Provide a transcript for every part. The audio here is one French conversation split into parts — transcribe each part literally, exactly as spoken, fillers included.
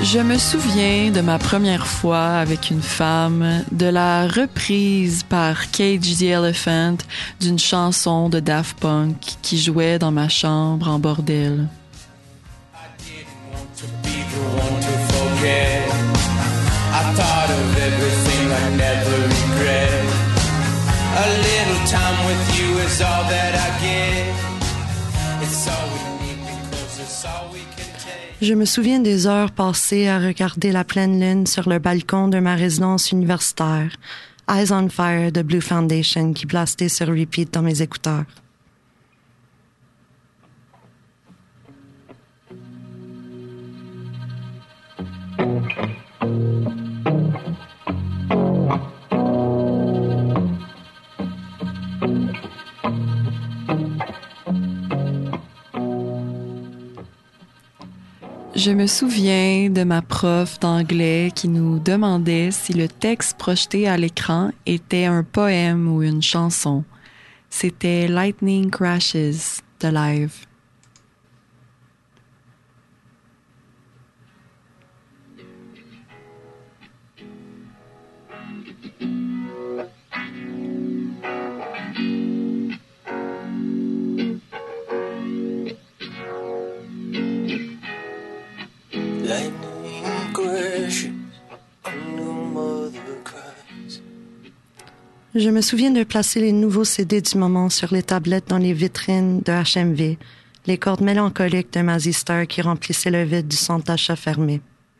Je me souviens de ma première fois avec une femme, de la reprise par Cage the Elephant d'une chanson de Daft Punk qui jouait dans ma chambre en bordel. I thought of everything I never regret. A little time with you is all that I get. It's all we need because it's all we can take. Je me souviens des heures passées à regarder la pleine lune sur le balcon de ma résidence universitaire. Eyes on Fire de Blue Foundation qui blastait sur repeat dans mes écouteurs. Je me souviens de ma prof d'anglais qui nous demandait si le texte projeté à l'écran était un poème ou une chanson. C'était Lightning Crashes de Live. Je me souviens de placer les nouveaux C D du moment sur les tablettes dans les vitrines de H M V, les cordes mélancoliques de Mazzy Star qui remplissaient le vide du centre d'achat fermé.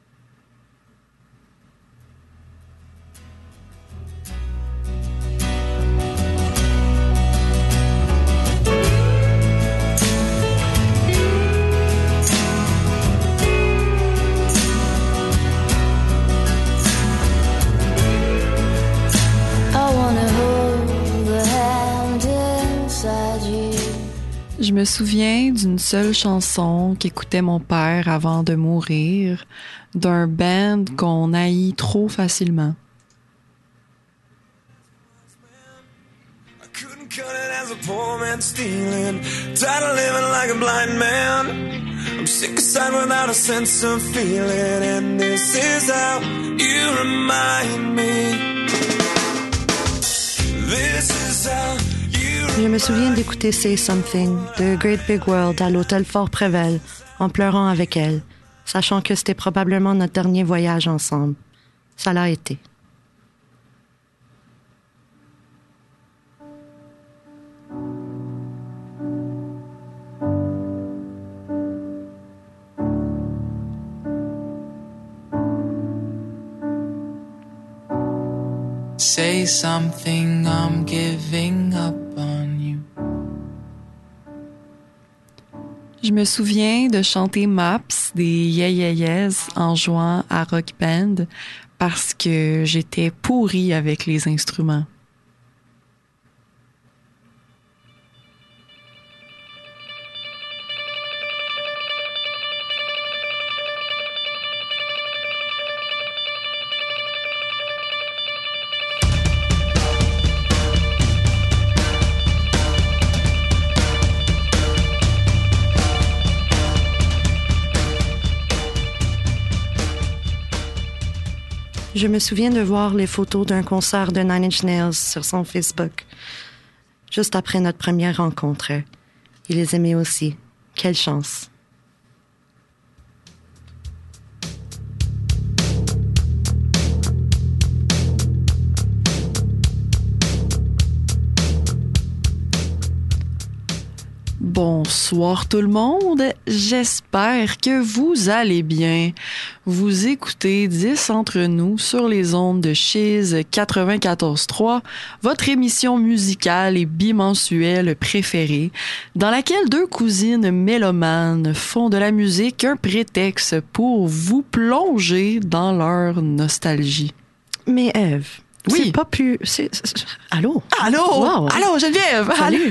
Je me souviens d'une seule chanson qu'écoutait mon père avant de mourir, d'un band qu'on haït trop facilement. Je me souviens d'écouter Say Something de Great Big World à l'hôtel Fort Prével, en pleurant avec elle, sachant que c'était probablement notre dernier voyage ensemble. Ça l'a été. Say something, I'm giving up on you. Je me souviens de chanter Maps des Yeah Yeah Yeahs en jouant à Rock Band parce que j'étais pourrie avec les instruments. Je me souviens de voir les photos d'un concert de Nine Inch Nails sur son Facebook, juste après notre première rencontre. Il les aimait aussi. Quelle chance! Bonsoir tout le monde, j'espère que vous allez bien. Vous écoutez dix entre nous sur les ondes de Chiz quatre-vingt-quatorze trois, votre émission musicale et bimensuelle préférée, dans laquelle deux cousines mélomanes font de la musique un prétexte pour vous plonger dans leur nostalgie. Mais Ève, oui. C'est pas plus... C'est, c'est... Allô? Allô? Wow. Allô, Geneviève? Salut!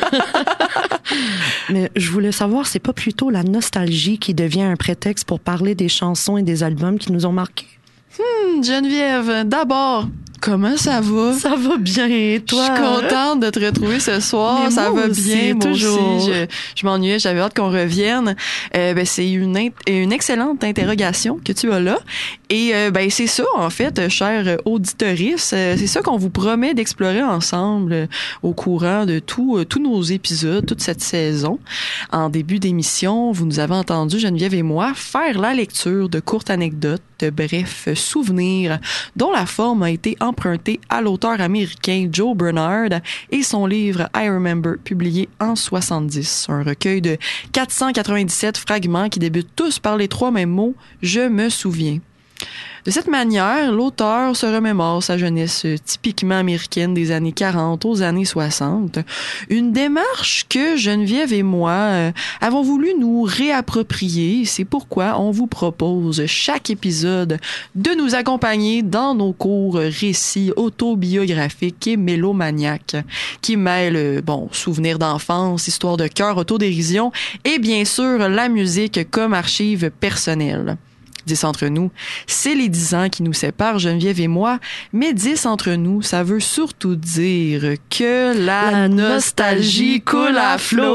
Mais je voulais savoir, c'est pas plutôt la nostalgie qui devient un prétexte pour parler des chansons et des albums qui nous ont marqués? Hmm, Geneviève, d'abord, Comment ça va? Ça va bien, et toi? Je suis contente de te retrouver ce soir. Mais ça moi va aussi, bien, moi toujours. aussi. Je, je m'ennuyais, j'avais hâte qu'on revienne. Euh, ben, c'est une, in- une excellente interrogation que tu as là. Et euh, ben, c'est ça, en fait, chers auditorices, euh, c'est ça qu'on vous promet d'explorer ensemble euh, au courant de tout, euh, tous nos épisodes, toute cette saison. En début d'émission, vous nous avez entendu, Geneviève et moi, faire la lecture de courtes anecdotes, de brefs souvenirs, dont la forme a été empruntée à l'auteur américain Joe Bernard et son livre I Remember, publié en soixante-dix. Un recueil de quatre cent quatre-vingt-dix-sept fragments qui débutent tous par les trois mêmes mots « Je me souviens ». De cette manière, l'auteur se remémore sa jeunesse typiquement américaine des années quarante aux années soixante. Une démarche que Geneviève et moi euh, avons voulu nous réapproprier. C'est pourquoi on vous propose chaque épisode de nous accompagner dans nos courts récits autobiographiques et mélomaniaques qui mêlent, bon, souvenirs d'enfance, histoire de cœur, autodérision et bien sûr la musique comme archive personnelle. Dix entre nous, c'est les dix ans qui nous séparent, Geneviève et moi, mais dix entre nous, ça veut surtout dire que la, La nostalgie nostalgie coule à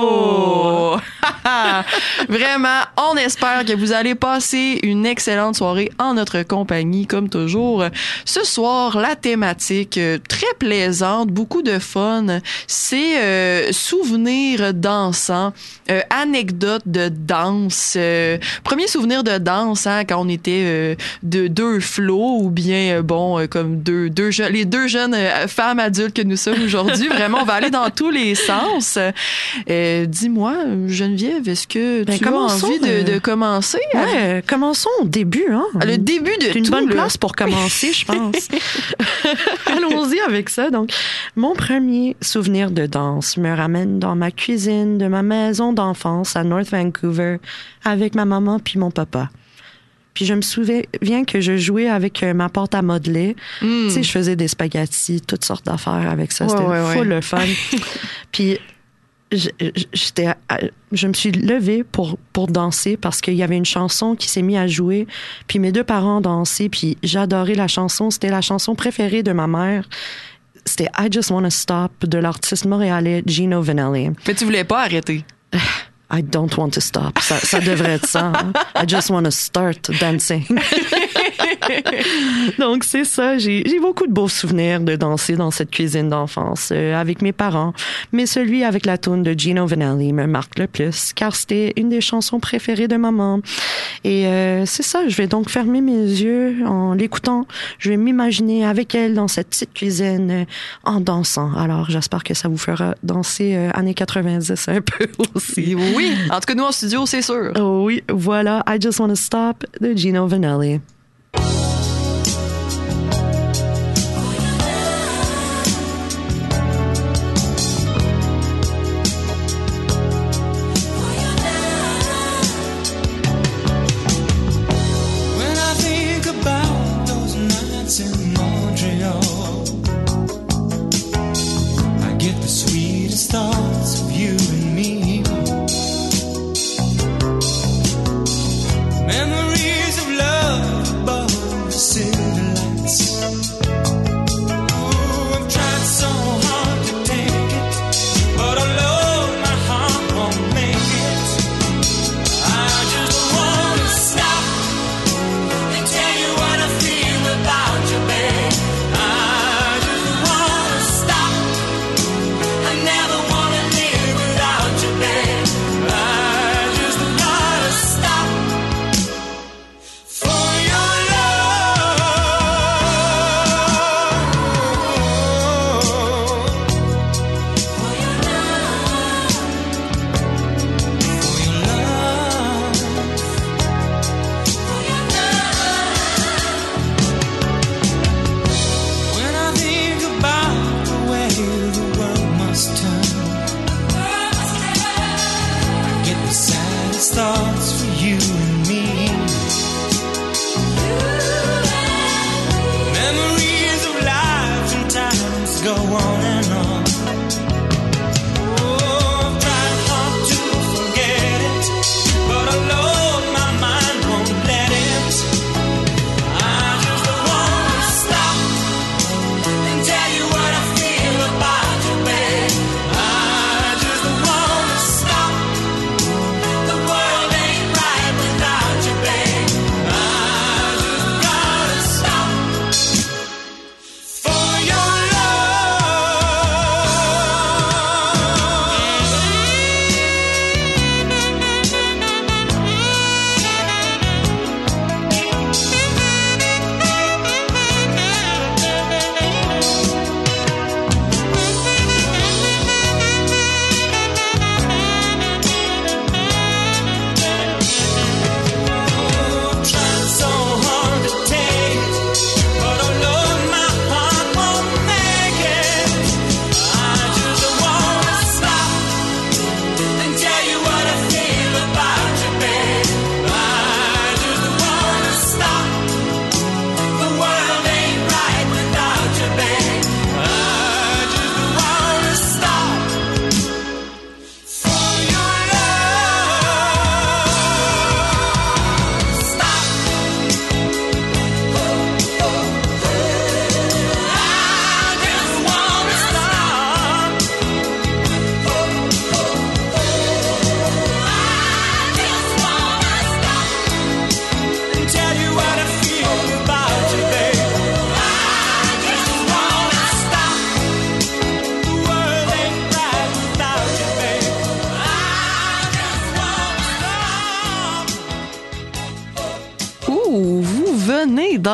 flot. Vraiment, on espère que vous allez passer une excellente soirée en notre compagnie, comme toujours. Ce soir, la thématique euh, très plaisante, beaucoup de fun, c'est euh, souvenirs dansants, euh, anecdotes de danse. Euh, premier souvenir de danse, hein, quand on était euh, de deux flots ou bien euh, bon euh, comme deux deux jeunes les deux jeunes euh, femmes adultes que nous sommes aujourd'hui. Vraiment, on va aller dans tous les sens. Euh, dis-moi, Geneviève, est-ce que Ben, tu as envie de, de commencer? Ouais, commençons au début, hein. Le début de C'est une tout, bonne là. place pour commencer, je pense. Allons-y avec ça. Donc, mon premier souvenir de danse me ramène dans ma cuisine de ma maison d'enfance à North Vancouver avec ma maman puis mon papa. Puis je me souviens que je jouais avec euh, ma pâte à modeler. Mm. Tu sais, je faisais des spaghettis, toutes sortes d'affaires avec ça. Ouais, C'était ouais, full ouais. le fun. Puis je, j'étais, je me suis levée pour, pour danser parce qu'il y avait une chanson qui s'est mise à jouer. Puis mes deux parents dansaient, puis j'adorais la chanson. C'était la chanson préférée de ma mère. C'était I Just Wanna Stop de l'artiste montréalais Gino Vanelli. Mais tu voulais pas arrêter. I don't want to stop. Ça, ça devrait être ça. Hein? I just want to start dancing. Donc, c'est ça. J'ai, j'ai beaucoup de beaux souvenirs de danser dans cette cuisine d'enfance euh, avec mes parents. Mais celui avec la toune de Gino Vanelli me marque le plus car c'était une des chansons préférées de maman. Et euh, c'est ça. Je vais donc fermer mes yeux en l'écoutant. Je vais m'imaginer avec elle dans cette petite cuisine euh, en dansant. Alors, j'espère que ça vous fera danser euh, années quatre-vingt-dix un peu aussi. Oui, en tout cas, nous en studio, c'est sûr. Oh oui, voilà, I Just Wanna Stop de Gino Vanelli. When I think about those nights in Montreal, I get the sweetest thoughts of you and me. Memories of love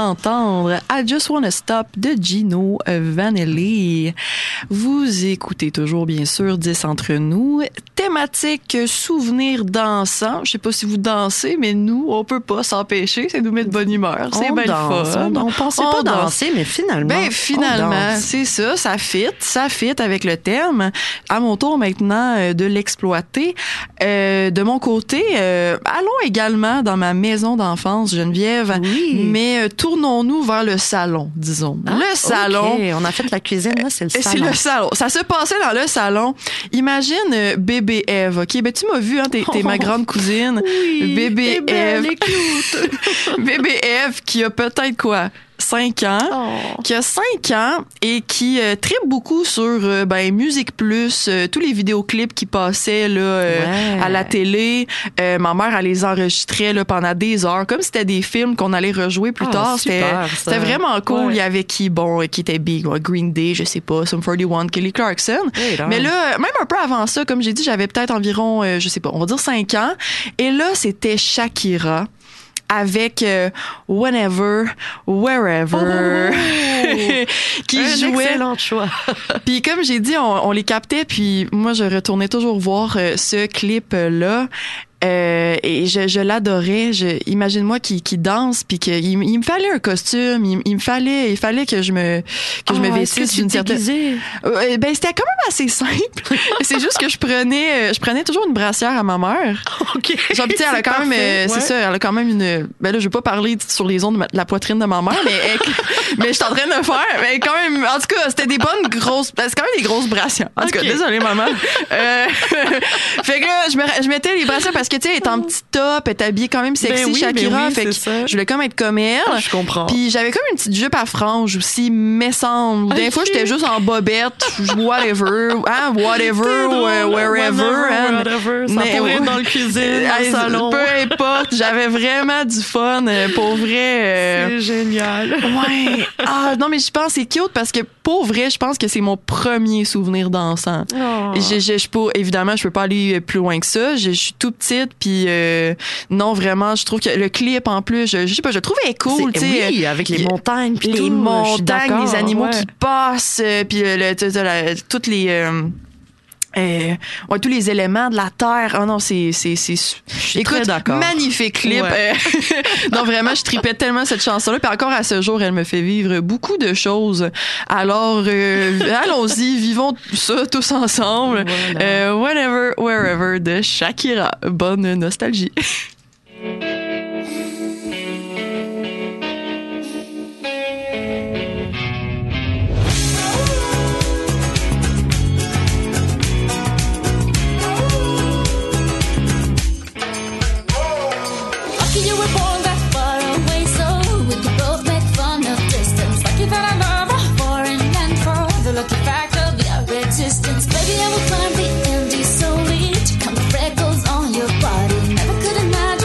d'entendre I Just Wanna Stop de Gino Vanelli. Vous écoutez toujours, bien sûr, dix entre nous. Thématique souvenirs dansants. Je sais pas si vous dansez, mais nous, on peut pas s'empêcher. C'est nous met de bonne humeur. C'est bien le fun. On, on pensait on pas danse. danser, mais finalement. Ben, finalement, c'est ça. Ça fit. Ça fit avec le thème. À mon tour maintenant euh, de l'exploiter. Euh, de mon côté, euh, allons également dans ma maison d'enfance, Geneviève. Oui. Mais euh, tournons-nous vers le salon, disons. Ah, le salon. OK. On a fait la cuisine, là, c'est le salon. C'est le salon. Ça se passait dans le salon. Imagine euh, bébé Ève, OK? Ben, tu m'as vu, hein, t'es, t'es ma grande cousine. Oui, Bébé elle est Ève. belle, elle est cute. Bébé Ève qui a peut-être quoi? cinq ans, Oh. qui a cinq ans et qui euh, tripe beaucoup sur euh, ben, Musique Plus, euh, tous les vidéoclips qui passaient là, euh, Ouais. à la télé. Euh, ma mère, elle les enregistrait là, pendant des heures, comme si c'était des films qu'on allait rejouer plus Ah, tard. super, C'était, ça. c'était vraiment cool. Ouais. Il y avait qui, bon, qui était big, ouais, Green Day, je sais pas, Sum forty-one, Kelly Clarkson. Oui, là. Mais là, même un peu avant ça, comme j'ai dit, j'avais peut-être environ, euh, je sais pas, on va dire cinq ans. Et là, c'était Shakira. Avec euh, Whenever, Wherever, Oh! qui Un jouait. excellent choix. Puis comme j'ai dit, on, on les captait, puis moi, je retournais toujours voir euh, ce clip-là. Euh, et je, je l'adorais. Je, imagine-moi qui, qui danse, puis qu'il il me fallait un costume. Il, il me fallait, il fallait que je me que je me Oh, est-ce que vêtisse tu d'une te certaine. déguisais? Euh, ben c'était quand même assez simple. C'est juste que je prenais, je prenais toujours une brassière à ma mère. OK. Genre, pis, tu sais, elle a C'est quand même, parfait, euh, c'est ouais. ça, elle a quand même une. Ben là, je vais pas parler sur les ondes de, ma- de la poitrine de ma mère, mais elle- mais je suis en train de le faire. Mais quand même, en tout cas, c'était des bonnes grosses. C'est quand même des grosses brassières. En tout cas, Ok. désolée, maman. Euh, fait que là, je, me, je mettais les brassières parce que tu sais, elle est en petit top, elle est habillée quand même sexy, Ben oui, Shakira. ben oui, fait que c'est ça. je voulais comme être comme elle. Ah, je comprends. Puis j'avais comme une petite jupe à franges aussi, mais sans. Des Ok. fois, j'étais juste en bobette, whatever, hein, whatever, C'est drôle, euh, wherever. whenever, hein. whatever. Ça Mais pourrait ouais. être dans le cuisine, dans le Hey, salon. Peu importe, j'avais vraiment du fun, euh, pour vrai. euh, C'est génial. Ouais. Ah, non, mais je pense que c'est cute parce que pour vrai, je pense que c'est mon premier souvenir dansant. Oh. Je, je, je peux, évidemment, je peux pas aller plus loin que ça. Je, je suis tout petite, puis euh, non, vraiment, je trouve que le clip, en plus, je, je sais pas, je le trouvais cool, tu C'est- sais. Oui, avec les y- montagnes, puis les tout, je suis montagnes, d'accord, les animaux ouais. qui passent, euh, puis le, le- tu sais, la- toutes les... euh, euh, ouais, tous les éléments de la terre. Oh non, c'est c'est c'est suis écoute, très d'accord. magnifique clip. Ouais. Euh, non, vraiment, je tripais tellement cette chanson là, puis encore à ce jour, elle me fait vivre beaucoup de choses. Alors euh, allons-y, vivons ça tous ensemble. Voilà. Euh, Whenever Wherever de Shakira. Bonne nostalgie. Lucky you were born that far away, so we could both make fun of distance. Lucky that I love her for and for the lucky fact of your existence. Baby, I will climb the Andes solely to count the freckles on your body. Never could imagine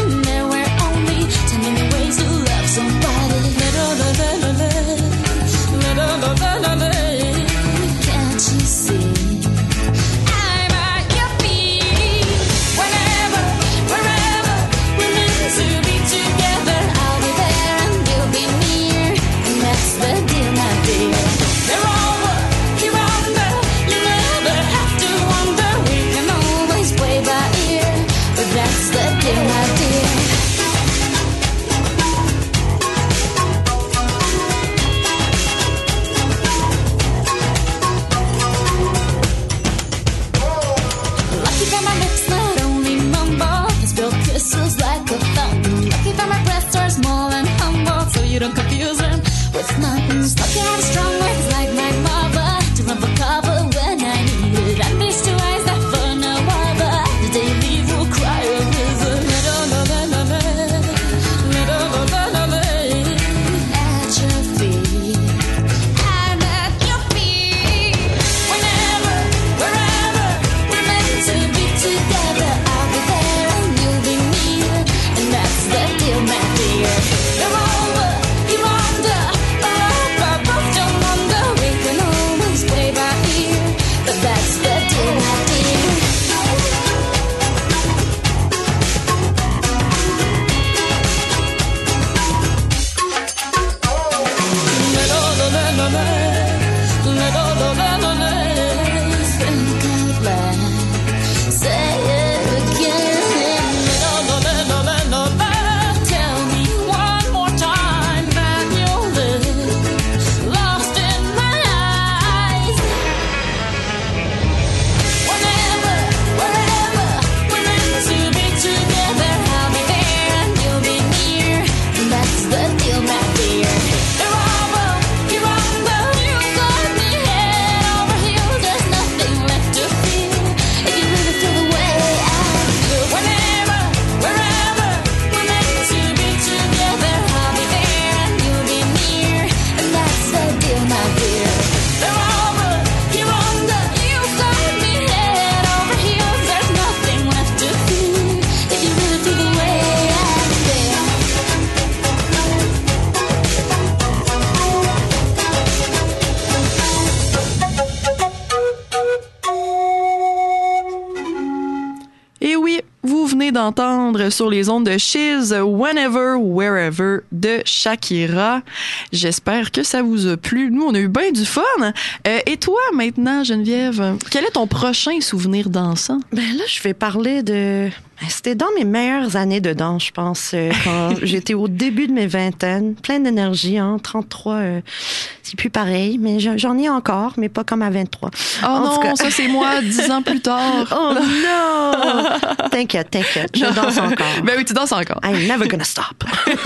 d'entendre sur les ondes de Shiz Whenever, Wherever de Shakira. J'espère que ça vous a plu. Nous, on a eu bien du fun. Euh, et toi, maintenant, Geneviève, quel est ton prochain souvenir dansant? Ben là, je vais parler de... C'était dans mes meilleures années de danse, je pense, euh, quand j'étais au début de mes vingtaines, plein d'énergie, hein, trente-trois, euh, c'est plus pareil, mais j'en ai encore, mais pas comme à vingt-trois. Oh en non, cas... ça c'est moi, dix ans plus tard. Oh non! T'inquiète, t'inquiète, je danse encore. Ben oui, tu danses encore. I'm never gonna stop.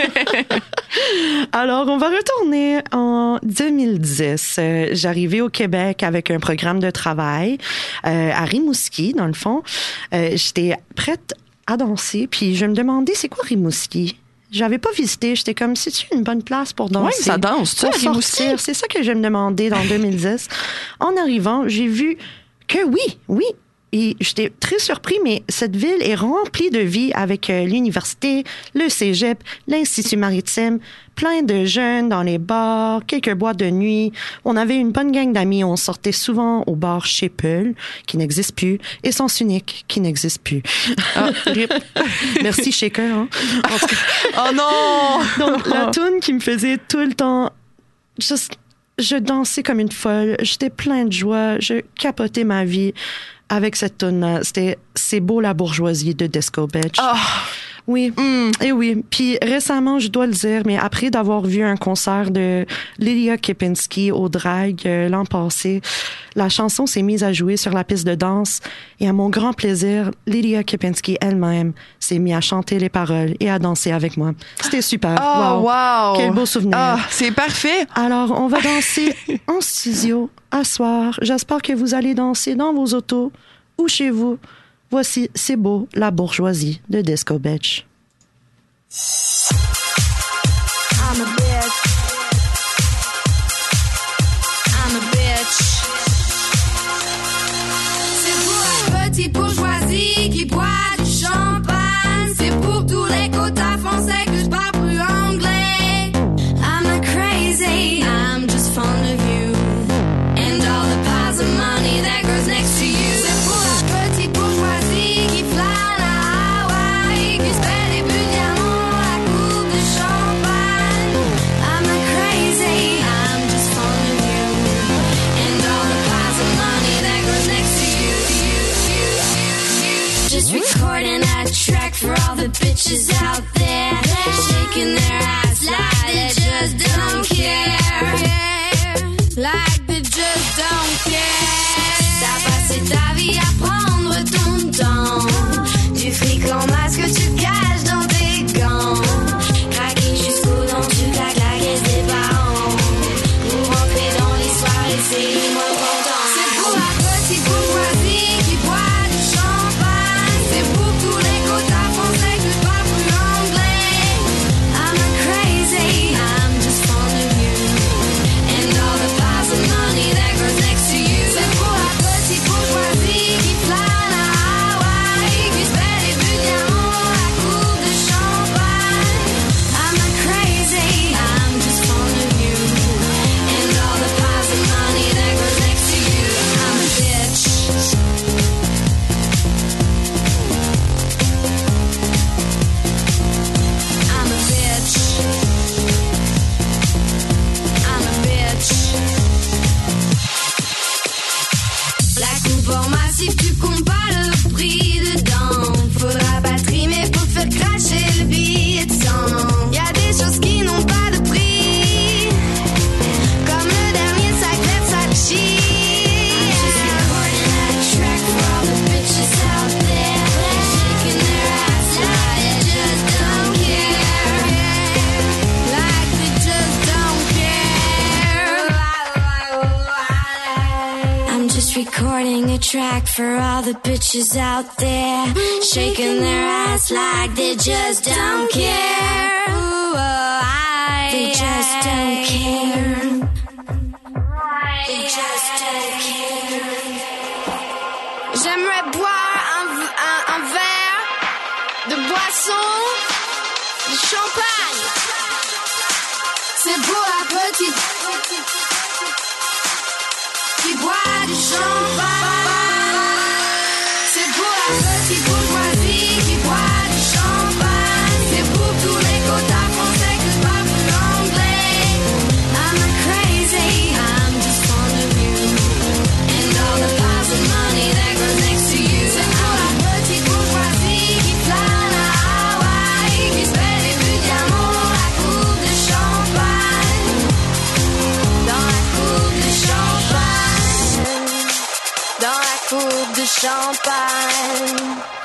Alors, on va retourner en deux mille dix. Euh, j'arrivais au Québec avec un programme de travail euh, à Rimouski, dans le fond. Euh, j'étais prête à danser, puis je me demandais, c'est quoi Rimouski? J'avais pas visité, j'étais comme, c'est-tu une bonne place pour danser? Oui, ça danse, tu sais, Rimouski? C'est ça que je me demandais dans deux mille dix. En arrivant, j'ai vu que oui, oui, et j'étais très surpris, mais cette ville est remplie de vie avec euh, l'université, le cégep, l'Institut maritime, plein de jeunes dans les bars, quelques boîtes de nuit. On avait une bonne gang d'amis. On sortait souvent au bar chez Peul, qui n'existe plus, et Sens Unique, qui n'existe plus. Ah, rip. Merci, Shaker. Hein? En tout cas, oh non! Donc, la toune qui me faisait tout le temps... Just, je dansais comme une folle. J'étais plein de joie. Je capotais ma vie avec cette toune-là. C'était C'est beau la bourgeoisie de Disco Bitch. Oh. Oui, mm. et oui. Puis récemment, je dois le dire, mais après d'avoir vu un concert de Lydia Kepinski au drag euh, l'an passé, la chanson s'est mise à jouer sur la piste de danse et à mon grand plaisir, Lydia Kepinski elle-même s'est mise à chanter les paroles et à danser avec moi. C'était super. Oh, wow! wow. Quel beau souvenir. Oh, c'est parfait! Alors, on va danser en studio à soir. J'espère que vous allez danser dans vos autos ou chez vous. Voici C'est beau, la bourgeoisie de Disco Bitch. I'm a bitch. I'm a bitch. C'est pour la petite bourgeoisie qui boit du champagne. C'est pour tous les quotas français que je parle plus anglais. I'm not crazy, I'm just fond of you. And all the piles of money that goes next to you. C'est pour la petite bourgeoisie qui flâne à Hawaï, qui se fait des buts de diamants à la coupe de champagne. I'm not crazy, I'm just fond of you. And all the piles of money that goes next to you. you, you, you, you. Just recording a track for all the bitches out there, shaking their ass like they just don't care. Like they just don't care. T'as passé ta vie à prendre ton temps. Du fric en masque tu caches dans tes gants. Craquer jusqu'aux dents, tu claques la caisse des parents. Pour rentrer dans les soirées, c'est les moins contents. C'est pour la petite bourgeoisie qui boit du champagne. C'est pour tous les quotas français que je parle plus anglais. I'm not crazy, I'm just fond of you. And all the piles of money that goes next to you. C'est pour la petite bourgeoisie qui flâne à Hawaï, qui se fait des buts de diamants à la coupe de champagne. I'm not crazy, I'm just fond of you. And all the piles of money that goes next to you. I'm a bitch. I'm a bitch. I'm a bitch. La coupe en massif, tu comptes pas le prix dedans. Faudra pas trimer pour faire cracher le billet de sang. Y'a des choses qui n'ont pas de prix, comme le dernier sac Versace. I'm just recording a track for all the bitches out there, shaking their ass like they just don't care. Like they just don't care. I'm just recording a track for all the bitches out there, shaking their ass like they just don't care. Ooh, oh, I, they just don't care. They just don't care. J'aimerais boire un, v- un, un verre de boisson, de champagne. C'est pour la petite qui boit du champagne. C'est pour la petite bourgeoisie qui boit champagne.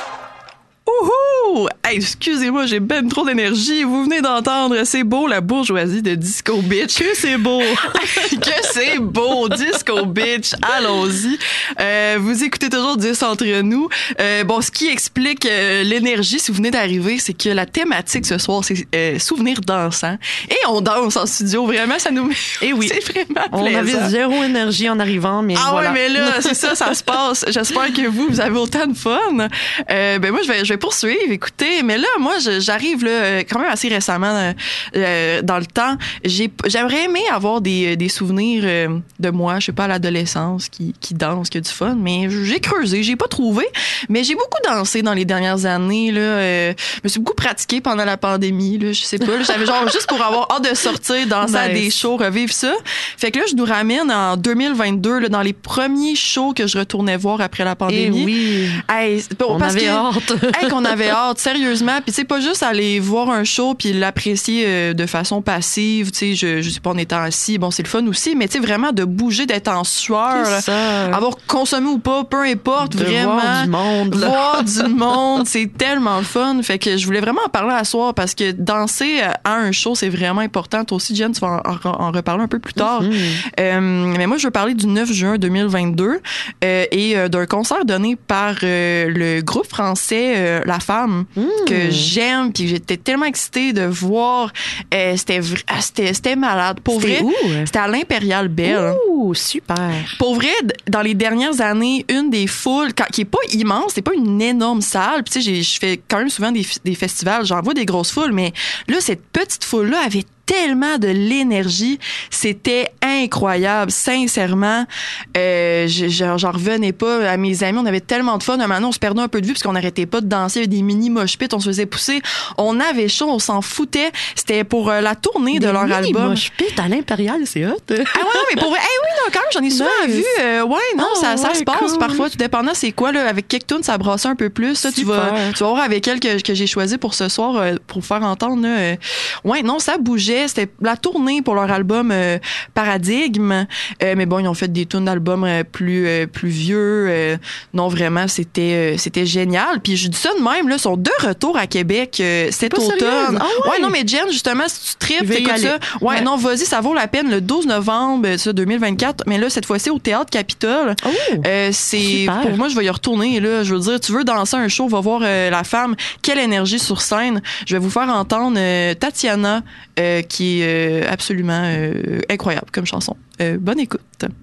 Ouhou! Hey, excusez-moi, j'ai ben trop d'énergie. Vous venez d'entendre C'est beau, la bourgeoisie de Disco Bitch. Que c'est beau! Que c'est beau! Disco Bitch, allons-y. Euh, vous écoutez toujours dix entre nous. Euh, bon, ce qui explique euh, l'énergie, si vous venez d'arriver, c'est que la thématique ce soir, c'est euh, souvenirs dansants. Et on danse en studio, vraiment, ça nous met... Et oui. C'est vraiment On plaisant. avait zéro énergie en arrivant, mais Ah voilà. ouais, mais là, c'est ça, ça se passe. J'espère que vous, vous avez autant de fun. Euh, ben moi, je vais, je vais poursuivre, écoutez. Mais là, moi, je, j'arrive là quand même assez récemment euh, euh, dans le temps. J'ai, j'aimerais aimer avoir des, des souvenirs euh, de moi, je sais pas, à l'adolescence, qui, qui danse, qui a du fun. Mais j'ai creusé, j'ai pas trouvé. Mais j'ai beaucoup dansé dans les dernières années. Là, euh, je me suis beaucoup pratiquée pendant la pandémie. Là, je sais pas. Là, j'avais genre juste pour avoir hâte de sortir, danser à Nice. des shows, revivre ça. Fait que là, je nous ramène en deux mille vingt-deux, là, dans les premiers shows que je retournais voir après la Et pandémie. oui. Hey, c'est pas- On parce avait que, hâte. hey, qu'on avait hâte, sérieusement. Puis tu sais, pas juste aller voir un show puis l'apprécier euh, de façon passive. Tu sais, je, je sais pas, en étant assis, bon, c'est le fun aussi, mais tu sais, vraiment de bouger, d'être en sueur, C'est ça. avoir consommé ou pas, peu importe, De vraiment. voir du monde, là. Voir du monde, c'est tellement le fun. Fait que je voulais vraiment en parler à soir parce que danser à un show, c'est vraiment important. Toi aussi, Jen, tu vas en, en- en reparler un peu plus tard. Mhm. Euh, mais moi, je veux parler du neuf juin deux mille vingt-deux euh, et euh, d'un concert donné par euh, le groupe français euh, La Femme que j'aime, puis j'étais tellement excitée de voir. Euh, c'était, vra- ah, c'était c'était malade. Pour C'était vrai, où? c'était à l'Impérial Belle. Ouh, super. Pour vrai, d- dans les dernières années, une des foules, quand- qui est pas immense, c'est pas une énorme salle. Puis tu sais, j'ai- je fais quand même souvent des, f- des festivals, j'en vois des grosses foules, mais là, cette petite foule-là avait tellement de l'énergie, c'était incroyable, sincèrement. Euh, je- je- j'en revenais pas à mes amis, on avait tellement de fun. Un moment, on se perdait un peu de vue parce qu'on n'arrêtait pas de danser, il y avait des mini mosh pits, on se faisait pousser, on avait chaud, on s'en foutait. C'était pour euh, la tournée de Des leur mini album. mosh pit à l'Impérial, c'est hot. Ah ouais, non, mais pour vrai, hey, oui, non, quand même, j'en ai souvent Nice. vu. Euh, ouais, non, Ah, ça, ça ouais, se passe cool. parfois, tout dépendant c'est quoi, là. Avec quelques tunes, ça brassait un peu plus. Ça, tu vas, Super. tu vas voir avec elle que, que j'ai choisi pour ce soir, euh, pour faire entendre, là. euh, ouais, non, ça bougeait. C'était la tournée pour leur album euh, Paradigme. Euh, mais bon, ils ont fait des tunes d'albums euh, plus, euh, plus vieux. Euh, non, vraiment, c'était, euh, c'était génial. Puis je dis ça de même, là, ils sont de retour à Québec euh, cet pas automne. sérieuse? Ah ouais? non, mais Jen, justement, si tu tripes, Je vais y t'écoutes aller. ça. Ouais, Ouais. non, vas-y, ça vaut la peine. Le douze novembre, ça, deux mille vingt-quatre, mais là, cette fois-ci, au Théâtre Capitole. Oh, Euh, c'est super. pour moi, je vais y retourner. Là, je veux dire, tu veux danser un show, va voir euh, La Femme. Quelle énergie sur scène. Je vais vous faire entendre euh, Tatiana, euh, qui est euh, absolument euh, incroyable comme chanson. Euh, bonne écoute.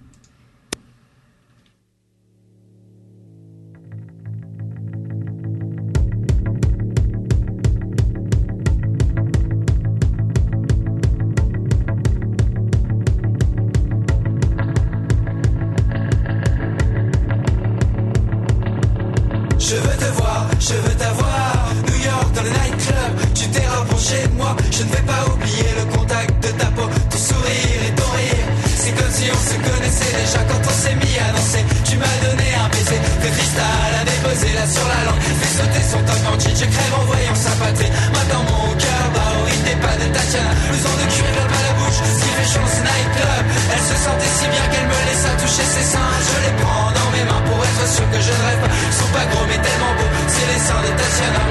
Je veux te voir, je veux t'avoir. New York dans le nightclub, tu t'es rapproché de moi. Je ne vais pas oublier le contact de ta peau, ton sourire et ton rire. C'est comme si on se connaissait déjà quand on s'est mis à danser. Tu m'as donné un baiser, de cristal à déposer là sur la langue. Fais sauter son top en jean, je crève en voyant sa patrie. Maintenant mon cœur bat au rythme des pas de Tatiana. Blouson de cuir à la bouche, ce qui fait chaud ce nightclub. Elle se sentait si bien qu'elle me laissa toucher ses seins. Je les prends dans mes mains pour être sûr que je ne rêve pas. Ils sont pas gros mais tellement beaux, c'est les seins de Tatiana.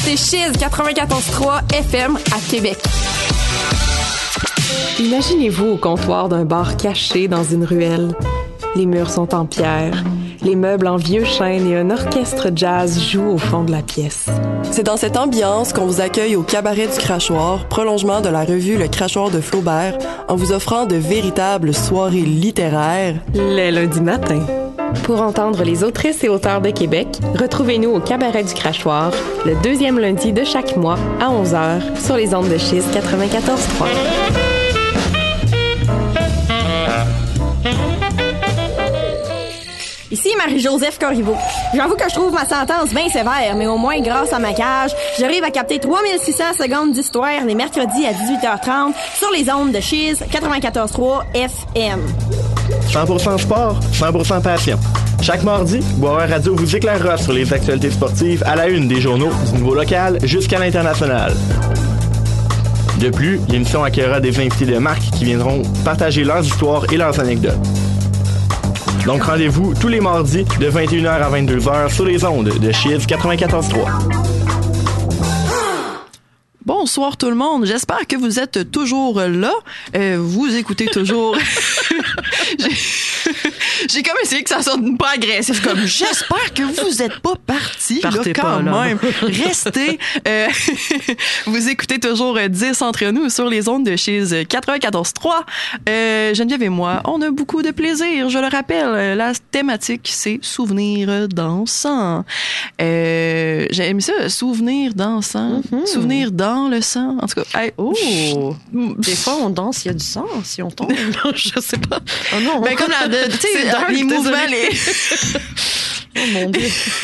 C'est Chiz quatre-vingt-quatorze trois F M à Québec. Imaginez-vous au comptoir d'un bar caché dans une ruelle. Les murs sont en pierre, les meubles en vieux chêne et un orchestre jazz joue au fond de la pièce. C'est dans cette ambiance qu'on vous accueille au Cabaret du Crachoir, prolongement de la revue Le Crachoir de Flaubert, en vous offrant de véritables soirées littéraires Les lundis matins. Pour entendre les autrices et auteurs de Québec, retrouvez-nous au Cabaret du Crachoir, le deuxième lundi de chaque mois à onze heures sur les ondes de Chiz quatre-vingt-quatorze trois. Ici Marie-Joseph Corriveau. J'avoue que je trouve ma sentence bien sévère, mais au moins, grâce à ma cage, j'arrive à capter trois mille six cents secondes d'histoire les mercredis à dix-huit heures trente sur les ondes de Chiz quatre-vingt-quatorze trois F M. cent pour cent sport, cent pour cent passion. Chaque mardi, Boisvert Radio vous éclairera sur les actualités sportives à la une des journaux du niveau local jusqu'à l'international. De plus, l'émission accueillera des invités de marque qui viendront partager leurs histoires et leurs anecdotes. Donc rendez-vous tous les mardis de vingt et une heures à vingt-deux heures sur les ondes de Chiz quatre-vingt-quatorze trois. Bonsoir tout le monde, j'espère que vous êtes toujours là. Euh, vous écoutez toujours... j'ai... J'ai comme essayé que ça sonne pas agressif, comme j'espère que vous êtes pas partis, là, quand pas, même. Restez. Euh, vous écoutez toujours dix entre nous sur les ondes de Chiz quatre-vingt-quatorze trois. Euh, Geneviève et moi, on a beaucoup de plaisir. Je le rappelle, la thématique, c'est souvenirs dansants. Euh, j'ai aimé ça, souvenirs dansants. Mm-hmm. Souvenirs dans le sang. En tout cas, hey, oh! Des fois, on danse, il y a du sang si on tombe. Je sais pas. Oh non. Ben, comme la, de, tu sais, les mouvements, les... Oh mon Dieu.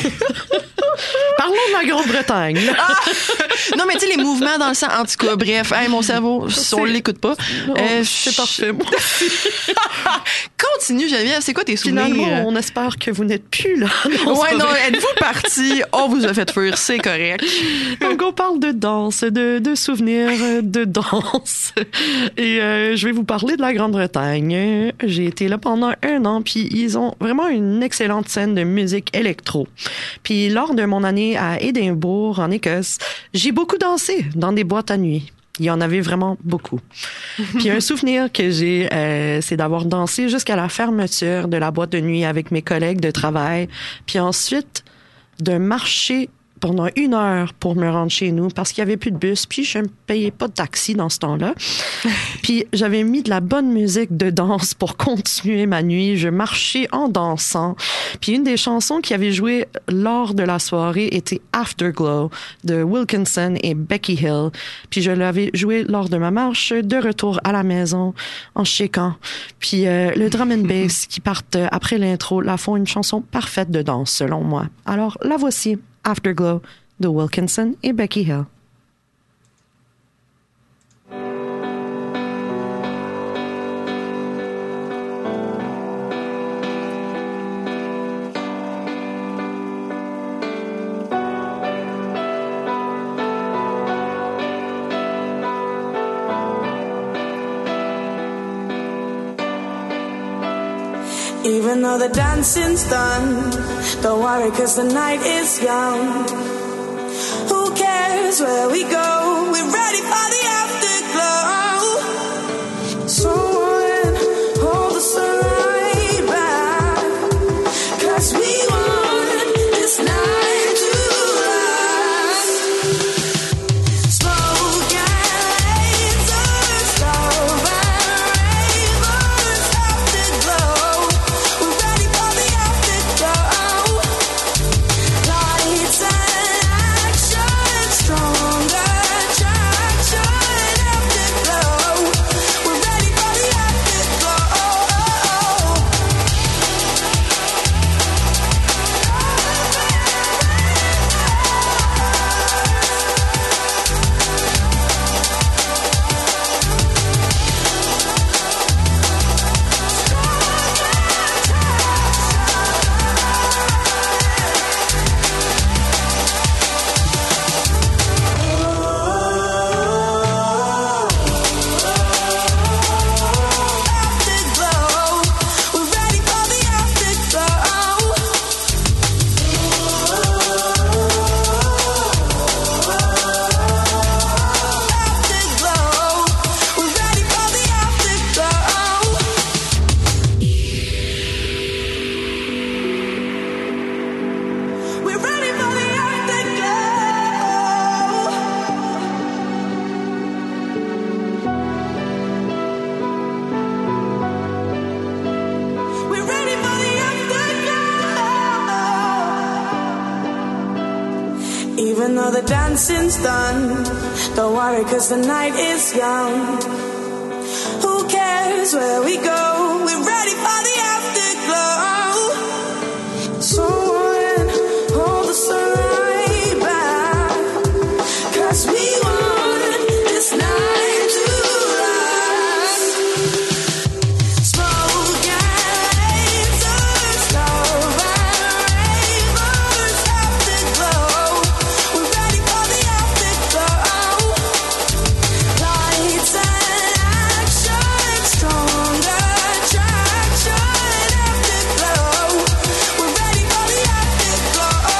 Parlons de la Grande-Bretagne. Ah! Non, mais tu sais, les mouvements dans le sang. En tout cas, bref, hey, mon cerveau, si on l'écoute pas. Non, euh, c'est je... parfait, moi aussi. Continue, Geneviève, c'est quoi tes souvenirs? Finalement, on espère que vous n'êtes plus là. Non, ouais, non, êtes-vous partis? On vous a fait fuir, c'est correct. Donc, on parle de danse, de, de souvenirs de danse. Et euh, je vais vous parler de la Grande-Bretagne. J'ai été là pendant un an, puis ils ont vraiment une excellente scène de musique électro. Puis lors de mon année à Édimbourg, en Écosse, j'ai beaucoup dansé dans des boîtes à nuit. Il y en avait vraiment beaucoup. Puis un souvenir que j'ai, euh, c'est d'avoir dansé jusqu'à la fermeture de la boîte de nuit avec mes collègues de travail. Puis ensuite, de marcher pendant une heure pour me rendre chez nous parce qu'il y avait plus de bus, puis je ne payais pas de taxi dans ce temps-là. Puis j'avais mis de la bonne musique de danse pour continuer ma nuit. Je marchais en dansant. Puis une des chansons qui avait joué lors de la soirée était Afterglow de Wilkinson et Becky Hill. Puis je l'avais joué lors de ma marche de retour à la maison en shakeant. Puis euh, le drum and bass qui partent après l'intro la font une chanson parfaite de danse selon moi. Alors la voici. Afterglow de Wilkinson et Becky Hill. Even though the dancing's done, don't worry 'cause the night is young. Who cares where we go? We're ready for the afterglow. Someone hold the sunlight back, 'cause we want this night to last. Smoke and lasers, love and ravers, afterglow. We're ready for the afterglow. Lights and action, stronger attraction. Even though the dancing's done, don't worry 'cause the night is young. Who cares where we go? We're ready for the afterglow. Someone hold the sunlight back, 'cause we want this night to last. Smoke and lasers, love and rainbows, afterglow. We're ready for the afterglow. Lights and action, strong attraction, afterglow. We're ready for the afterglow.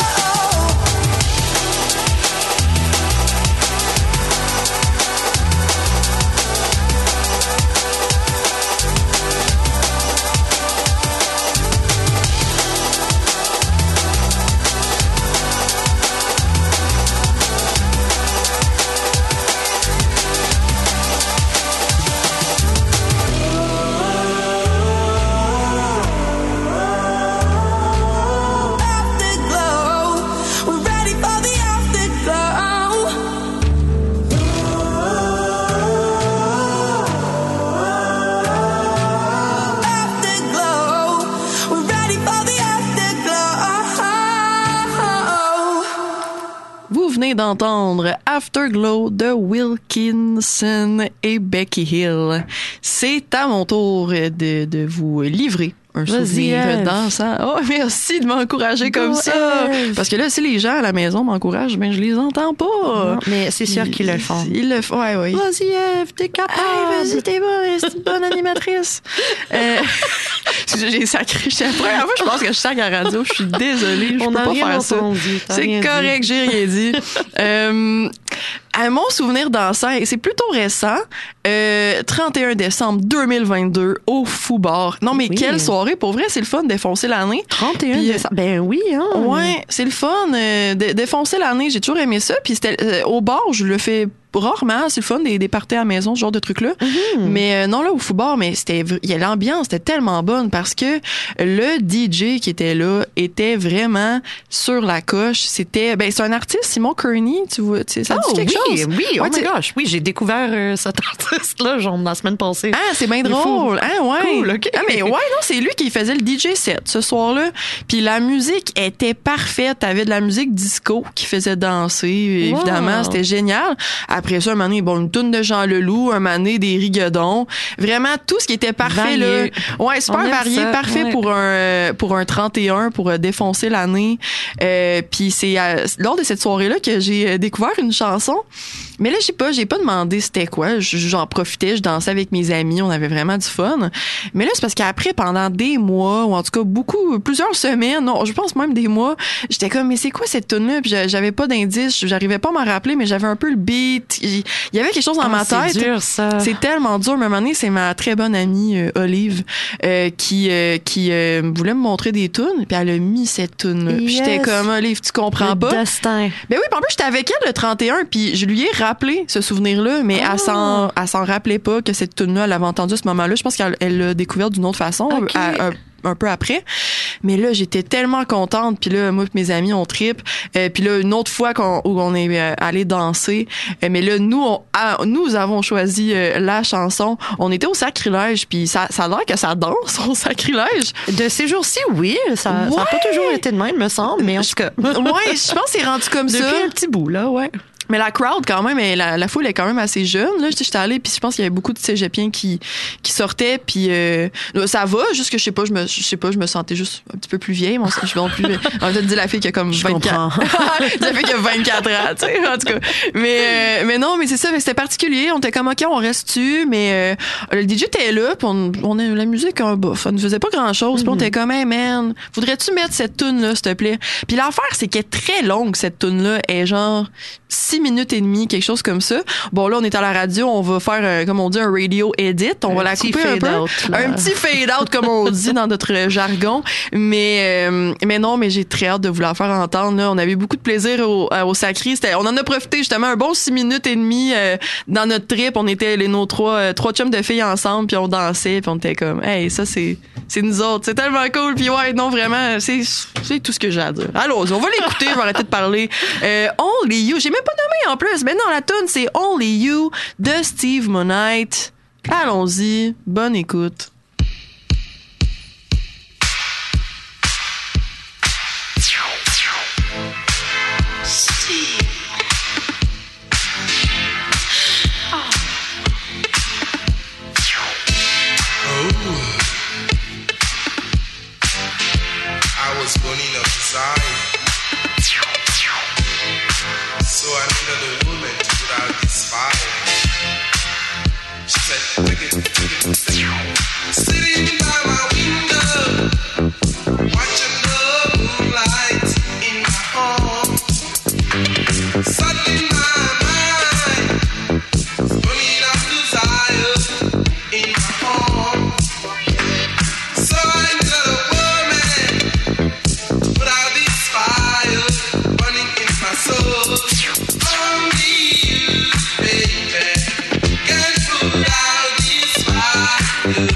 Afterglow. We're ready for the afterglow. Afterglow. We're ready for the afterglow. Vous venez d'entendre Afterglow de Wilkinson et Becky Hill. C'est à mon tour de, de vous livrer un Vas-y, souvenir Ève. dansant. Oh, merci de m'encourager comme Go, ça. Ève. Parce que là, si les gens à la maison m'encouragent, ben je les entends pas. Non, mais c'est sûr qu'ils le font. Ils le font, ouais, ouais. Vas-y, Ève, t'es capable. Hey, vas-y, t'es bonne, c'est une bonne animatrice. euh, j'ai sacré. C'est la première fois, je pense que je sac à la radio. Je suis désolée, je On peux n'a pas rien faire ça. entendu, t'as C'est rien dit. correct, j'ai rien dit. euh, à mon souvenir dansant, et c'est plutôt récent, euh, trente et un décembre deux mille vingt-deux, au Fou Bar. Non, mais Oui. quelle soirée! Pour vrai, c'est le fun de défoncer l'année. trente et un Puis, euh, décembre. Ben oui, hein. Ouais, c'est le fun euh, de défoncer l'année. J'ai toujours aimé ça. Puis c'était euh, au bar, je le fais rarement. C'est le fun des, des parties à la maison, ce genre de trucs-là. Mm-hmm. Mais euh, non, là, au football, mais c'était, il y a l'ambiance était tellement bonne parce que le D J qui était là était vraiment sur la coche. C'était, ben, c'est un artiste, Simon Kearney, tu vois, tu sais, ça Oh, dit quelque oui, chose? oui, oh Ouais, my tu- gosh, oui, j'ai découvert euh, cet artiste-là, genre, la semaine passée. Ah, c'est bien Il faut- drôle. Ah, ouais. Cool, OK. Ah, mais ouais, non, c'est lui qui faisait le D J set ce soir-là. Puis la musique était parfaite. T'avais de la musique disco qui faisait danser. Wow. Évidemment, c'était génial. Après ça, un moment donné, bon, une toune de Jean Leloup, un moment donné, des rigodons. Vraiment, tout ce qui était parfait, Varié. là. Ouais, super On aime varié, ça, parfait ouais. pour un, pour un trente et un, pour euh, défoncer l'année. Euh, puis c'est euh, lors de cette soirée-là que j'ai euh, découvert une chanson. Mais là, je sais pas, j'ai pas demandé c'était quoi. Je- J'en profitais, je dansais avec mes amis, on avait vraiment du fun. Mais là, c'est parce qu'après, pendant des mois, ou en tout cas beaucoup, plusieurs semaines, non, je pense même des mois, j'étais comme, mais c'est quoi cette tune-là? Puis j'a- j'avais pas d'indice, j'arrivais pas à m'en rappeler, mais j'avais un peu le beat. Il y avait quelque chose dans Ah, ma tête. c'est dur, ça. C'est tellement dur. Mais à un moment donné, c'est ma très bonne amie euh, Olive euh, qui euh, qui euh, voulait me montrer des tunes, puis elle a mis cette tune-là. Puis j'étais Yes. comme, Olive, tu comprends Le pas? destin. Ben oui, puis en plus, j'étais avec elle le trente et un, puis je lui ai rappelé ce souvenir-là, mais Ah. elle s'en, elle s'en rappelait pas que cette tune-là, elle avait entendu à ce moment-là. Je pense qu'elle elle l'a découvert d'une autre façon, Ok. à- un, un peu après. Mais là, j'étais tellement contente, puis là, moi et mes amis, on tripe. Euh, puis là, une autre fois qu'on, où on est euh, allé danser, euh, mais là, nous, on, ah, nous avons choisi euh, la chanson. On était au sacrilège, puis ça, ça a l'air que ça danse au sacrilège. De ces jours-ci, oui, ça n'a Ouais. pas toujours été de même, me semble, mais en tout cas. Ouais, je pense que c'est rendu comme Depuis ça. un petit bout, là, ouais. Mais la crowd, quand même, elle- la, la foule est quand même assez jeune. Là, j'étais allée, puis je pense qu'il y avait beaucoup de cégepiens qui qui sortaient, puis euh, ça va. Juste que je sais pas, je me, je sais pas, je me sentais juste un petit peu plus vieille. Moi, je suis non plus. On va te dire la fille qui a comme Je vingt-quatre. La fille qui a vingt-quatre ans, tu sais. En tout cas, mais euh, mais non, mais c'est ça. mais C'était particulier. On était comme ok, on reste-tu, mais euh, le D J était là, puis on, on a la musique un bof. Ça ne faisait pas grand chose. Puis on était comme hey man, voudrais-tu mettre cette tune là, s'il te plaît. Puis l'affaire, c'est qu'elle est très longue cette tune là, elle est genre six minutes et demie, quelque chose comme ça. Bon, là, on est à la radio, on va faire, euh, comme on dit, un radio edit. On Un va la petit couper un peu. fade out, là. Un petit fade out, comme on dit dans notre jargon. Mais, euh, mais non, mais j'ai très hâte de vous la faire entendre. Là. On avait beaucoup de plaisir au, au Sacré. C'était, on en a profité justement un bon six minutes et demie euh, dans notre trip. On était les, nos trois, euh, trois chums de filles ensemble, puis on dansait, puis on était comme, hey, ça, c'est, c'est nous autres. C'est tellement cool. Puis ouais, non, vraiment, c'est, c'est tout ce que j'ai à dire. Allons-y, on va l'écouter, je vais arrêter de parler. Euh, Only You, j'ai même pas nommé en plus. Mais non, la tune c'est Only You de Steve Monite. Allons-y, bonne écoute. Burning up desire. So I needed a woman to put out this fire. She said, take it, take it, take it. Sitting by my window, watching the moonlight in my home. Suddenly my mind, burning up desire in my home. So I needed a woman. Put out this fire burning in my soul. Only you, baby, can put out this fire.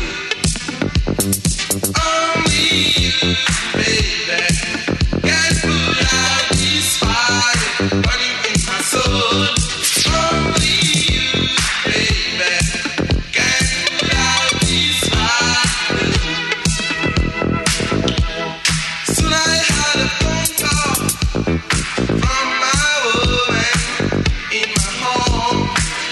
Only you, baby, can put out this fire burning in my soul. Only you, baby, can put out this fire. Soon I had a phone call from my woman in my home.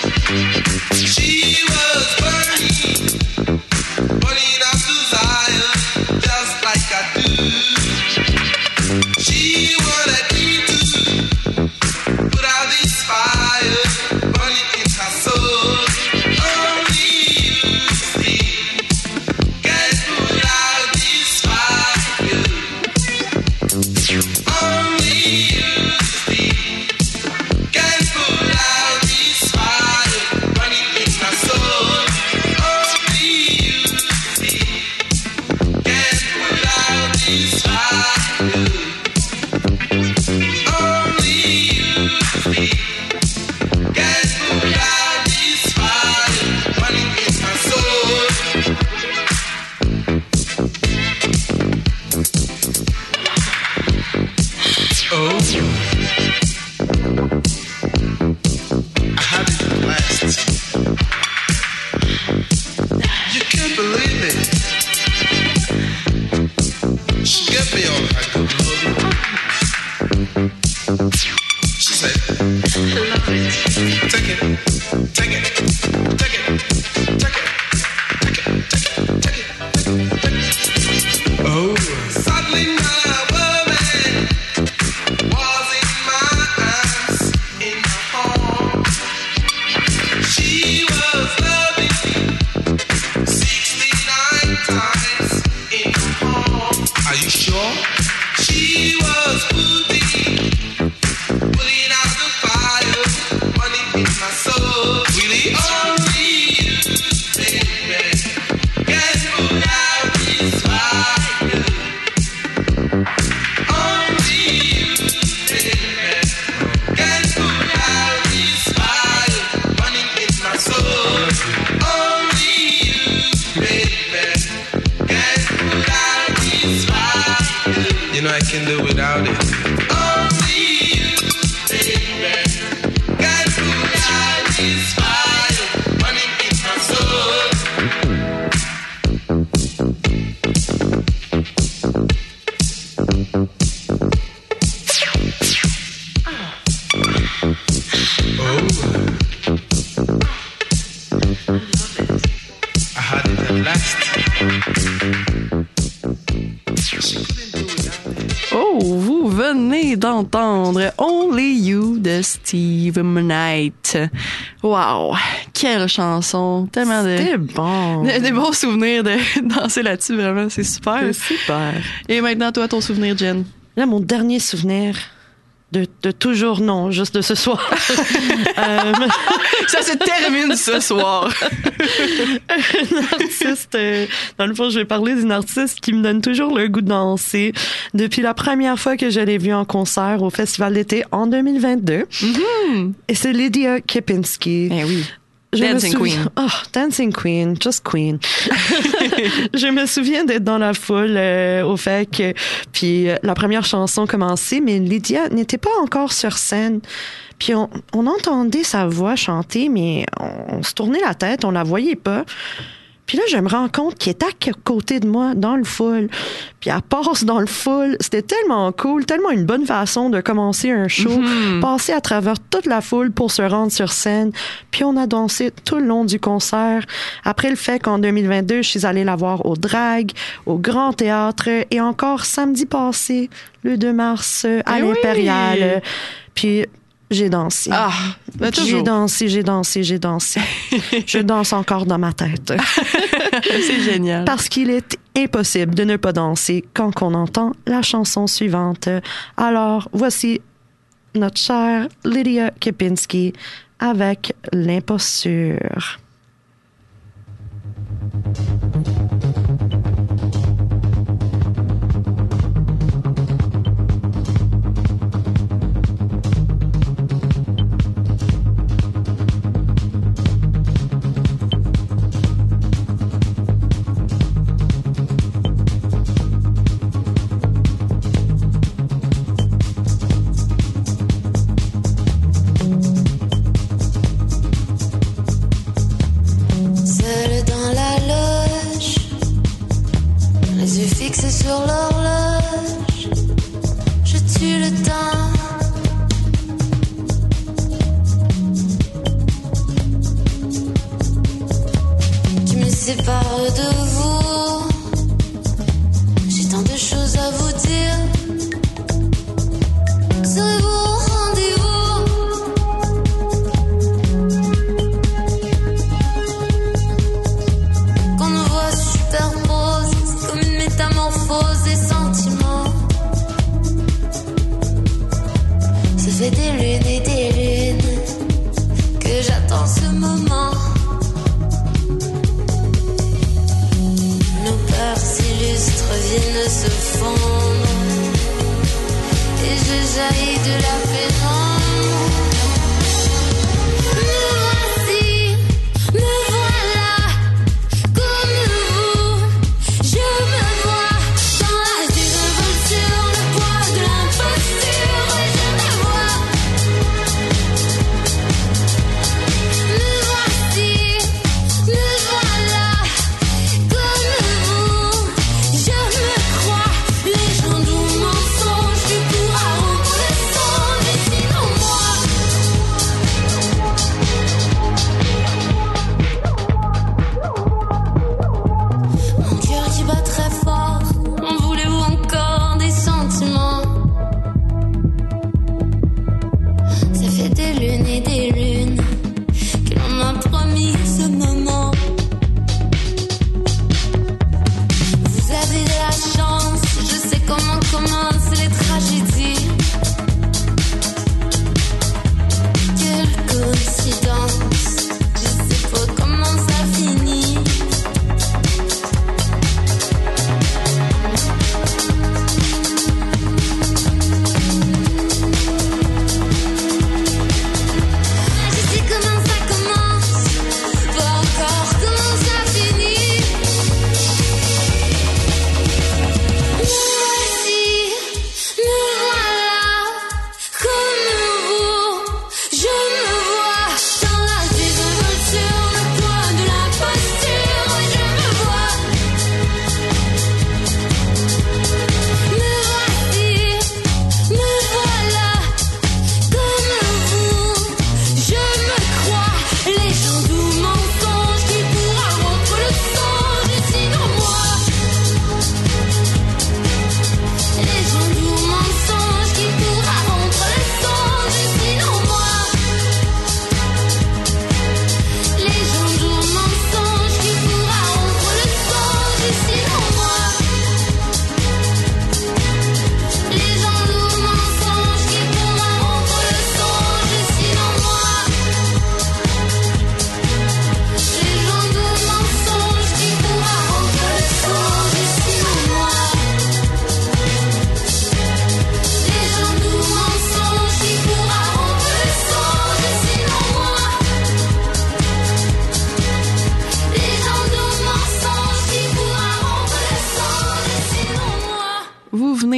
She was burning, burning up desire, just like I do. She wanted me to put out this fire, burning in her soul. Only you, Steve, can put out this fire. Only you, Steve, can put out this fire burning in my soul. Only you, Steve, can put out this fire. Only you, Steve, can put out this fire burning in my soul. Oh, I had it at last. You can't believe it. She gave me all her good loving. She said, I love it. Take it, take it, take it, take it, take it, take it, take it, take it. Oh, suddenly my woman was in my arms, in my home. She was loving me sixty-nine times in my home. Are you sure? She was putting, putting out the fire, burning in my soul. Really? Only you, baby, can put out this fire. Only you, baby, can put out this fire burning in my soul. Only you, baby, can put out this fire. You know I can do without it. Only you, baby, can put out this fire burning in my soul. I had it at last. Oh, vous venez d'entendre Only You de Steve Monite. Wow, quelle chanson, tellement de... C'était bon. de- des bons souvenirs de danser là-dessus, vraiment, c'est super. C'est super. Et maintenant, toi, ton souvenir, Jen? Là, mon dernier souvenir de, de toujours, non, juste de ce soir. euh, Ça se termine ce soir. un artiste, euh, dans le fond, je vais parler d'une artiste qui me donne toujours le goût de danser. Depuis la première fois que je l'ai vue en concert au Festival d'été en deux mille vingt-deux. Mm-hmm. Et c'est Lydia Kepinski. Eh oui. Je Dancing me souviens... Queen. Oh, Dancing Queen, just Queen. Je me souviens d'être dans la foule euh, au fait que... Puis euh, la première chanson commençait, mais Lydia n'était pas encore sur scène. Puis on, on entendait sa voix chanter, mais on, on se tournait la tête, on la voyait pas. Puis là, je me rends compte qu'elle est à côté de moi, dans le foule. Puis elle passe dans le foule. C'était tellement cool, tellement une bonne façon de commencer un show. Mm-hmm. Passer à travers toute la foule pour se rendre sur scène. Puis on a dansé tout le long du concert. Après le fait qu'en deux mille vingt-deux, je suis allée la voir au Drag, au Grand Théâtre et encore samedi passé, le deux mars, à eh l'Impérial. Oui. Puis... J'ai dansé. Ah, ben j'ai dansé, j'ai dansé, j'ai dansé. Je danse encore dans ma tête. C'est génial. Parce qu'il est impossible de ne pas danser quand on entend la chanson suivante. Alors, voici notre chère Lydia Kempinski avec L'imposture. Seule dans la loge,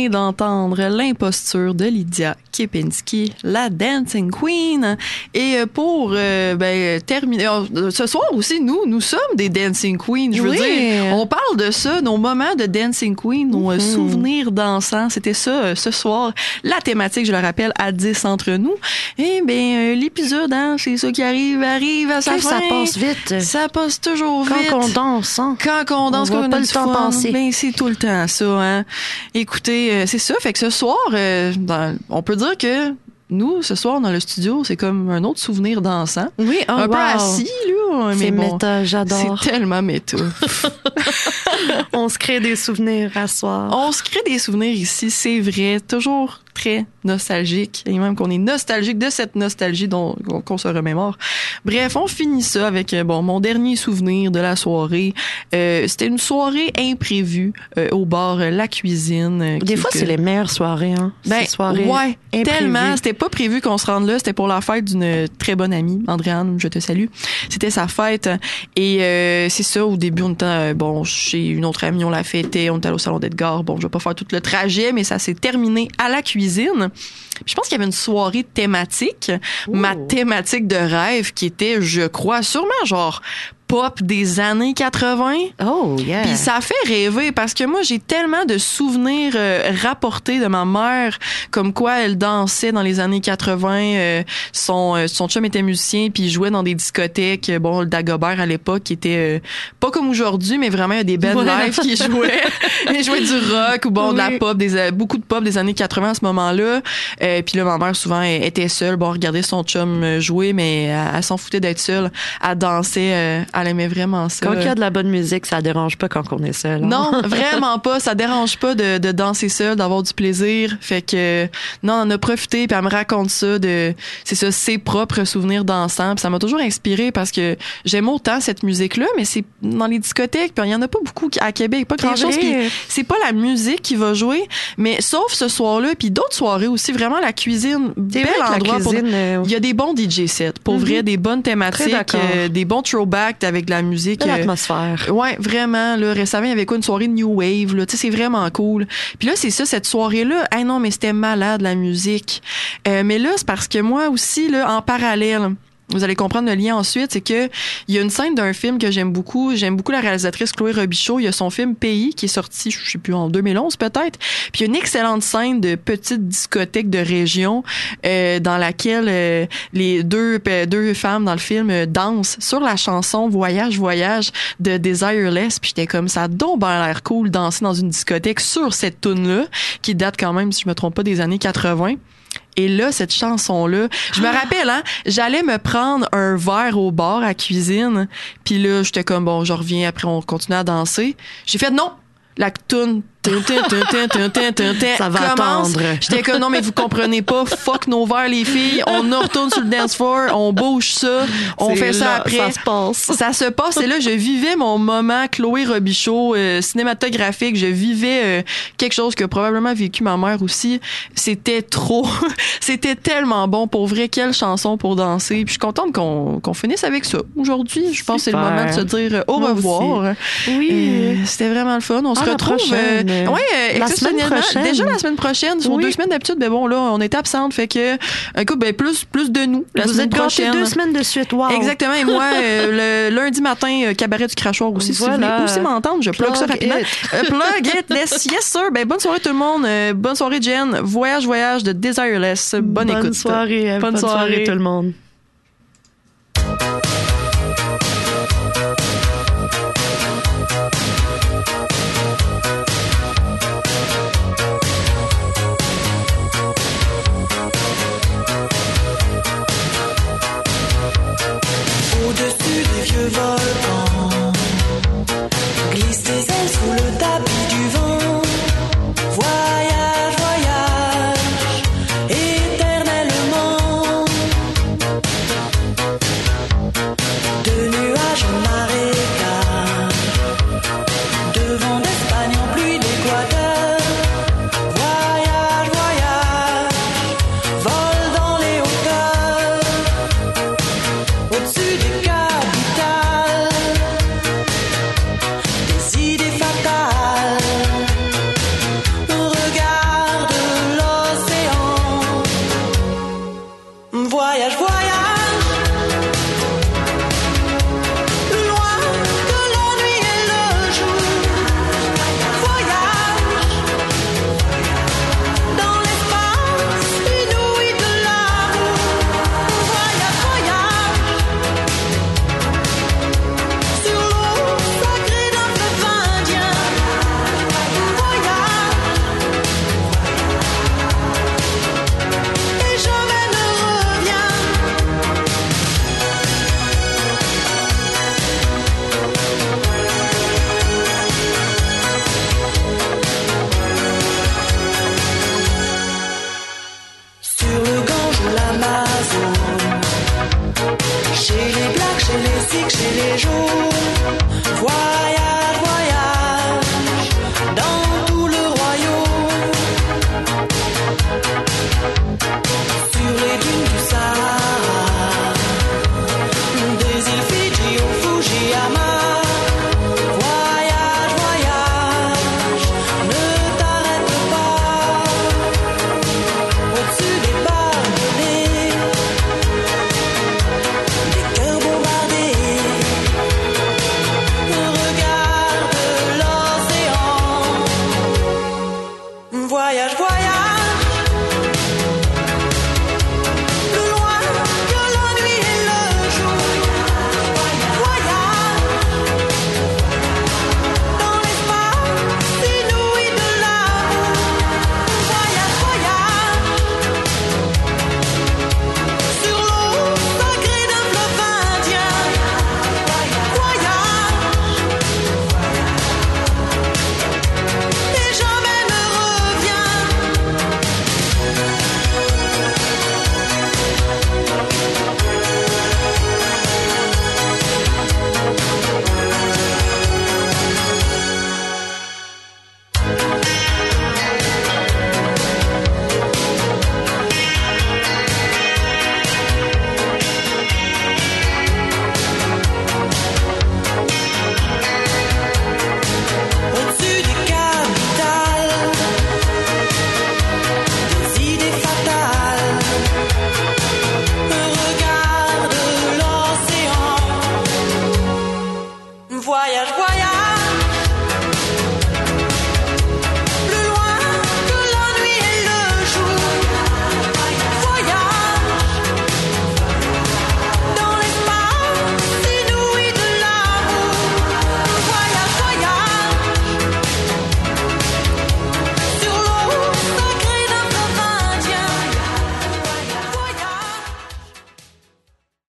d'entendre l'imposture de Lydia Kepinski, la Dancing Queen. Et pour euh, ben, terminer, euh, ce soir aussi, nous, nous sommes des Dancing Queens. Je veux Oui. dire, on parle de ça, nos moments de Dancing Queen, nos Mm-hmm. souvenirs dansants. C'était ça euh, ce soir. La thématique, je le rappelle, à dix entre nous. Et bien, euh, l'épisode, hein, c'est ça qui arrive, arrive à sa Que fin. ça passe vite. Ça passe toujours Quand vite. on danse, hein? Quand on danse, On voit quand on pas a le du temps fun, passer. ben c'est tout le temps ça. Hein. Écoutez, euh, c'est ça. Fait que ce soir, euh, dans- on peut dire que nous, ce soir dans le studio, c'est comme un autre souvenir dansant. Oui, oh, un peu wow. assis, là. Mais C'est bon, méta, j'adore. c'est tellement méta. On se crée des souvenirs à soir. On se crée des souvenirs ici, c'est vrai. Toujours très nostalgique. Et même qu'on est nostalgique de cette nostalgie dont, qu'on se remémore. Bref, on finit ça avec euh, bon mon dernier souvenir de la soirée. Euh, c'était une soirée imprévue euh, au bar euh, La Cuisine. euh, Des qui- fois, que- c'est les meilleures soirées, hein? Ben, Ces soirées ouais, imprévues. tellement. C'était pas prévu qu'on se rende là. C'était pour la fête d'une très bonne amie, Andréane, je te salue. C'était sa fête. Et euh, c'est ça, au début, on était, euh, bon, chez une autre amie, on la fêtait, on était allé au salon d'Edgar. Bon, je vais pas faire tout le trajet, mais ça s'est terminé à la cuisine. Puis je pense qu'il y avait une soirée thématique. Ma thématique de rêve qui était, je crois, sûrement genre pop des années quatre-vingts. Oh, yeah. Puis ça fait rêver parce que moi, j'ai tellement de souvenirs euh, rapportés de ma mère, comme quoi elle dansait dans les années quatre-vingts. Euh, son, euh, son chum était musicien, puis il jouait dans des discothèques. Bon, le Dagobert à l'époque, qui était euh, pas comme aujourd'hui, mais vraiment il y a des bands Ouais. live qui jouaient. Ils jouaient du rock ou bon, de la Oui. pop, des, euh, beaucoup de pop des années quatre-vingts à ce moment-là. Euh, puis là, ma mère, souvent, elle était seule. Bon, regardait son chum euh, jouer, mais elle, elle s'en foutait d'être seule. Elle dansait, euh, elle aimait vraiment ça. Quand il y a de la bonne musique, ça dérange pas quand on est seul. hein? Non, vraiment pas. Ça dérange pas de, de danser seul, d'avoir du plaisir. Fait que non, on en a profité. Puis elle me raconte ça de, c'est ça, ses propres souvenirs dansants. Puis ça m'a toujours inspiré parce que j'aime autant cette musique-là, mais c'est dans les discothèques. Puis il y en a pas beaucoup à Québec, pas grand chose. vrai. Puis c'est pas la musique qui va jouer, mais sauf ce soir-là, puis d'autres soirées aussi. Vraiment la cuisine, C'est bel vrai que la endroit pour. cuisine, euh, Il y a des bons D J sets, pour Mhm. vrai, des bonnes thématiques, d'accord. euh, des bons throwbacks avec de la musique. de euh, l'atmosphère. Ouais, vraiment. Là, récemment, il y avait quoi, une soirée de New Wave. Là, tu sais, c'est vraiment cool. Puis là, c'est ça, cette soirée-là. Ah non, mais c'était malade la musique. Euh, mais là, c'est parce que moi aussi, là, en parallèle. Vous allez comprendre le lien ensuite, c'est que il y a une scène d'un film que j'aime beaucoup. J'aime beaucoup la réalisatrice Chloé Robichaud. Il y a son film Pays qui est sorti, je sais plus, en deux mille onze peut-être. Puis il y a une excellente scène de petite discothèque de région euh, dans laquelle euh, les deux euh, deux femmes dans le film euh, dansent sur la chanson Voyage Voyage de Desireless. Puis j'étais comme ça, a donc ben l'air cool danser dans une discothèque sur cette tune là qui date quand même, si je me trompe pas, des années quatre-vingts. Et là, cette chanson-là, je me rappelle, hein, j'allais me prendre un verre au bar à cuisine, puis là, j'étais comme, bon, je reviens, après on continue à danser. J'ai fait, non, la toune, Ça va commence. attendre. J'étais comme, non, mais vous comprenez pas, fuck nos verres, les filles, on retourne sur le dance floor, on bouge ça, on C'est fait ça là, après. ça se passe. Ça se passe, et là, je vivais mon moment Chloé Robichaud, euh, cinématographique, je vivais euh, quelque chose que probablement vécu ma mère aussi. C'était trop, c'était tellement bon, pour vrai, quelle chanson pour danser. Puis je suis contente qu'on qu'on finisse avec ça. Aujourd'hui, je pense que c'est le Super. moment de se dire euh, au Moi revoir. Oui. Euh, c'était vraiment le fun. On se Ah, la retrouve. prochaine. euh, ouais, euh, La exceptionnellement, semaine prochaine. déjà la semaine prochaine. Sur Oui. deux semaines d'habitude, mais bon, là, on était absente. Fait que, écoute, ben, plus, plus de nous la Vous semaine êtes gâtés prochaine. deux semaines de suite. Wow. Exactement. Et moi, euh, le lundi matin, euh, cabaret du crachoir aussi. Si vous Voilà. voulez aussi m'entendre, je plug ça Plug rapidement. it. Euh, plug it. Yes, yes, sir. Ben, bonne soirée tout le monde. Euh, bonne soirée, Jen. Voyage, voyage de Desireless. Bonne, Bonne écoute. soirée. Bonne Bonne soirée soirée. tout le monde. Au-dessus des vieux volcans, glisse tes ailes sous le tapis du vent. Voyage, voyage, éternellement. Voyage, voyage.